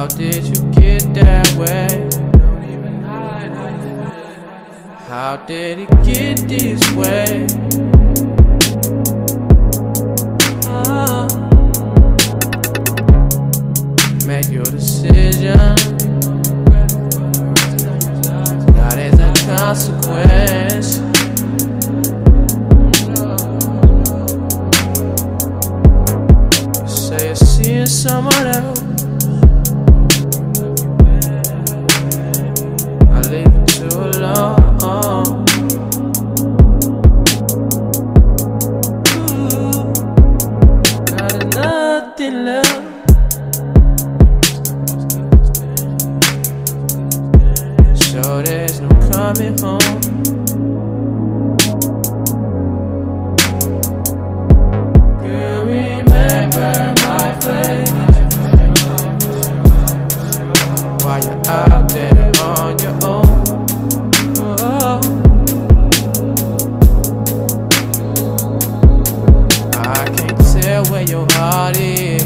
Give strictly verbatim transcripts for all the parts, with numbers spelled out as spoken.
How did you get that way? How did it get this way? Oh. Make your decision. Now there's a consequence. You say you're seeing someone else. I leave you too alone. Ooh, got nothing left. So there's no coming home. You remember my face while you're out there on your own. Oh. I can't tell where your heart is.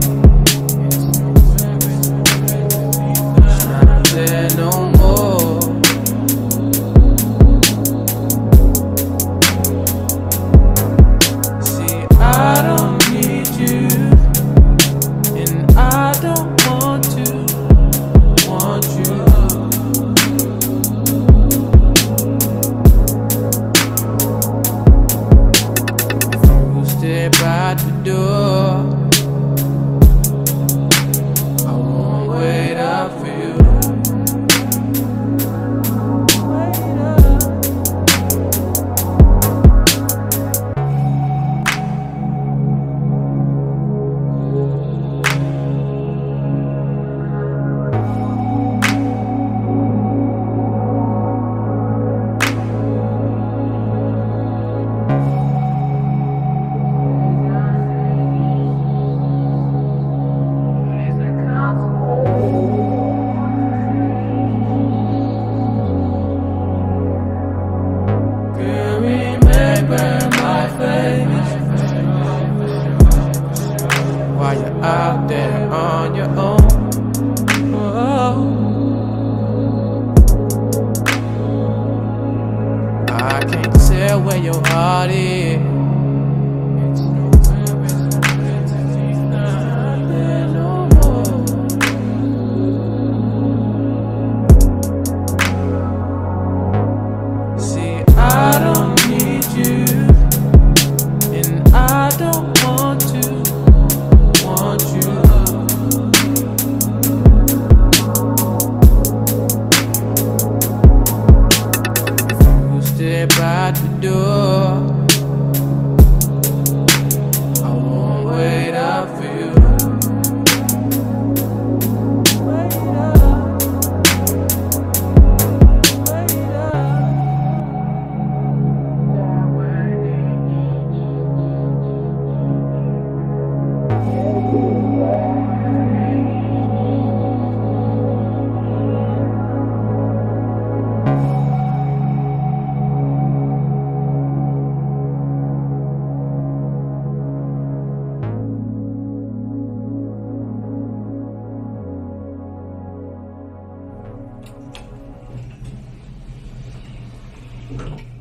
It's not there no more. See, I don't need you, and I don't want to want you. You stay by the door. I won't wait up for you. Wait up. You remember my face while you're out there on your own. Oh. I can't tell where your heart is. It's not there no more. See, I don't need you, and I don't want to want you. You stay by the door. I won't wait up for you. Wait up. Wait up. You